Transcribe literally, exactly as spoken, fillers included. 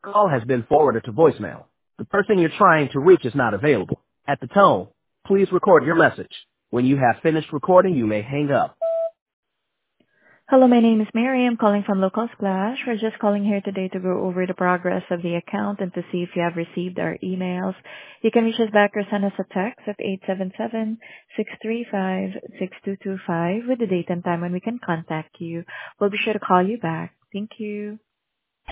call has been forwarded to voicemail. The person you're trying to reach is not available. At the tone, please record your message. When you have finished recording, you may hang up. Hello, my name is Mary. I'm calling from Local Splash. We're just calling here today to go over the progress of the account and to see if you have received our emails. You can reach us back or send us a text at eight seven seven, six three five, six two two five with the date and time when we can contact you. We'll be sure to call you back. Thank you.